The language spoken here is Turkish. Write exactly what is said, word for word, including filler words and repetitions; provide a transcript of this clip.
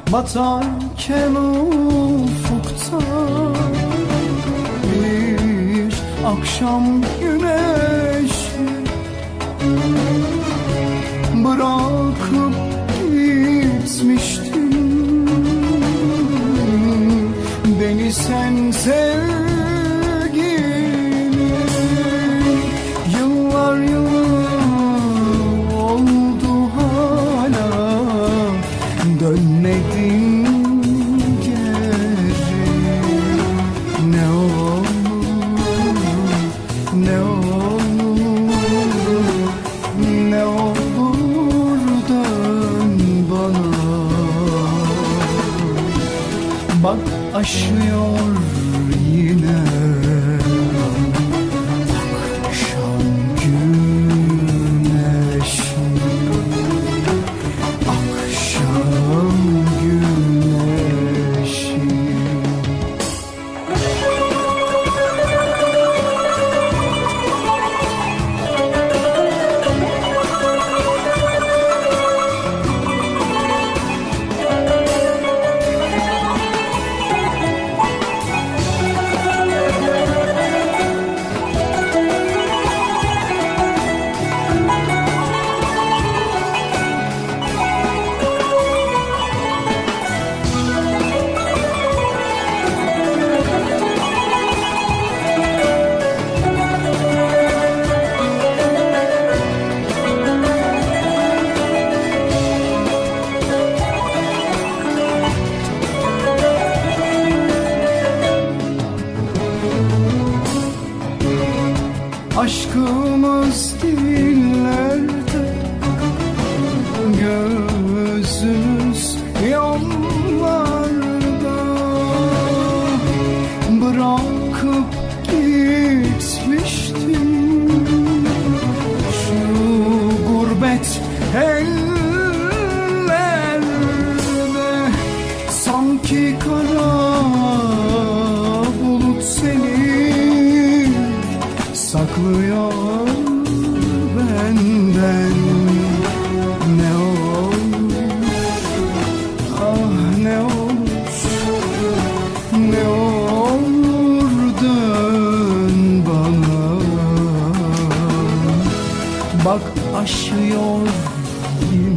batarken ufukta bir akşam güneşi bırakıp gitmiştin beni sen sevgilim. Yıllar yılı oldu hala dönmedin geri. Ne olur, ne olur, ne olur dön bana. Bak aşıyor yine akşam güneşi, akşam güneşi. Aşkımız dillerde, gözümüz yollarda. Bırakıp gitmiştim şu gurbet ellerde. Sanki kara bulut seni saklıyor benden. Ne olur, ah ne olur, ne olur dön bana. Bak aşıyor